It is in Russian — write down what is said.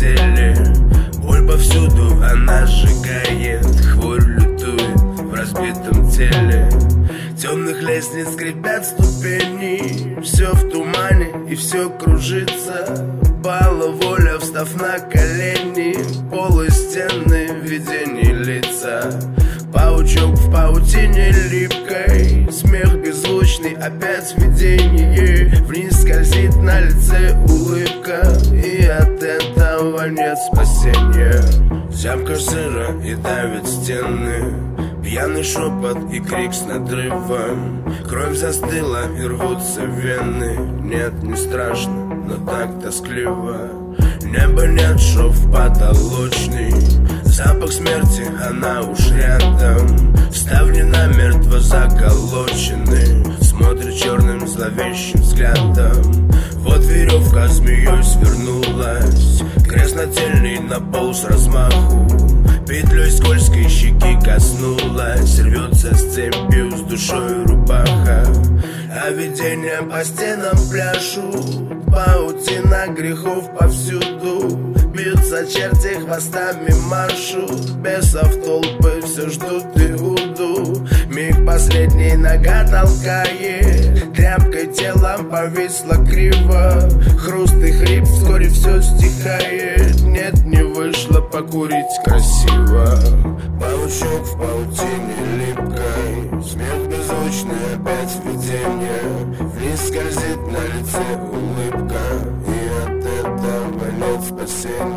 теле. Боль повсюду, она сжигает. Хворь лютует в разбитом теле. Темных лестниц скрипят ступени. Все в тумане и все кружится. Пала воля, встав на колени. Полы, стены, видение лица. Паучок в паутине липкой. Смех беззвучный, опять видение. Вниз скользит на лице улыбка. И от этого нет спасения. Зябко сыро и давит стены. Пьяный шепот и крик с надрывом. Кровь застыла и рвутся вены. Нет, не страшно, но так тоскливо. Неба нет, шов потолочный. Запах смерти, она уж рядом. Ставни намертво заколочены. Смотрит черным зловещим взглядом. Вот веревка змеей свернулась. Крест нательный на пол с размаху. Петлей скользкой щеки коснулась. Рвется с цепью с душой рубаха. А видения по стенам пляшут. Паутина грехов повсюду. Бьются черти, хвостами маршут. Бесов толпы все ждут Иуду. Миг последний, нога толкает. Тряпкой телом повисла криво. Хруст и хрип, вскоре все стихает. Нет, не вышло покурить красиво. Паучок в паутине липкой. Смех беззвучный, опять видение. Вниз скользит на лице улыбка. И от этого нет спасения.